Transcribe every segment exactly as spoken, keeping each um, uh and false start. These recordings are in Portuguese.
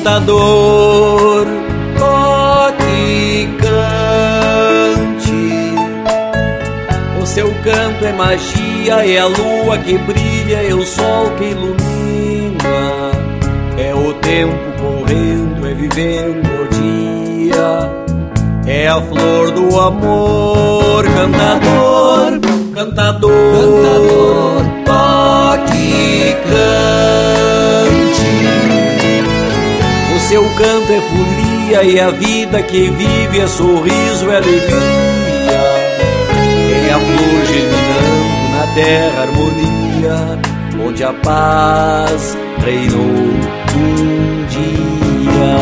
Cantador, toque e cante. O seu canto é magia, é a lua que brilha, é o sol que ilumina. É o tempo correndo, é vivendo o dia, é a flor do amor. Cantador, cantador, cantador, toque e cante. O seu canto é folia e a vida que vive é sorriso, é alegria. É a flor germinando na terra, harmonia, onde a paz reinou um dia.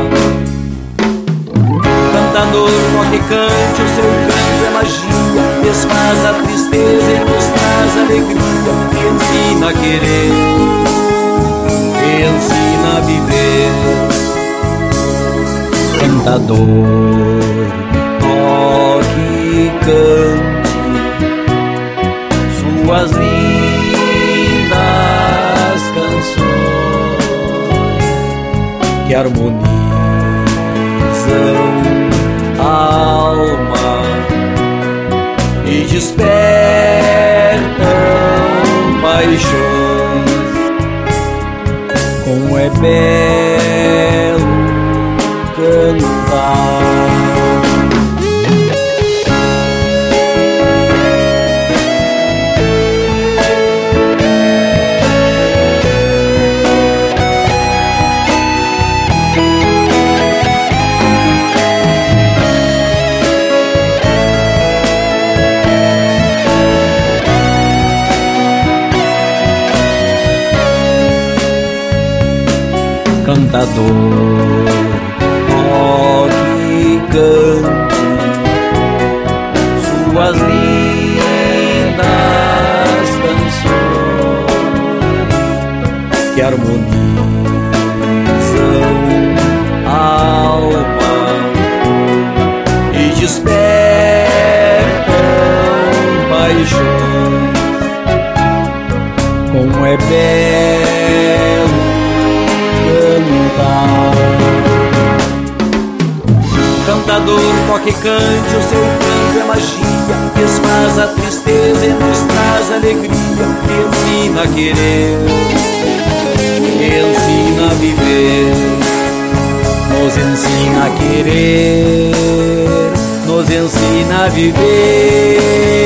Cantador, toque e cante, o seu canto é magia, desfaz a tristeza e nos traz alegria, e ensina a querer, e ensina a viver. Cantador, toque e cante suas lindas canções que harmonizam a alma e despertam paixões. Como é belo cantar. Cantador, toque e cante suas lindas canções que harmonizam a alma e despertam paixões. Como é belo cantar. Cantador, toque e cante, o seu canto é magia, desfaz a tristeza e nos traz alegria, e ensina a querer, e ensina a viver, nos ensina a querer, nos ensina a viver.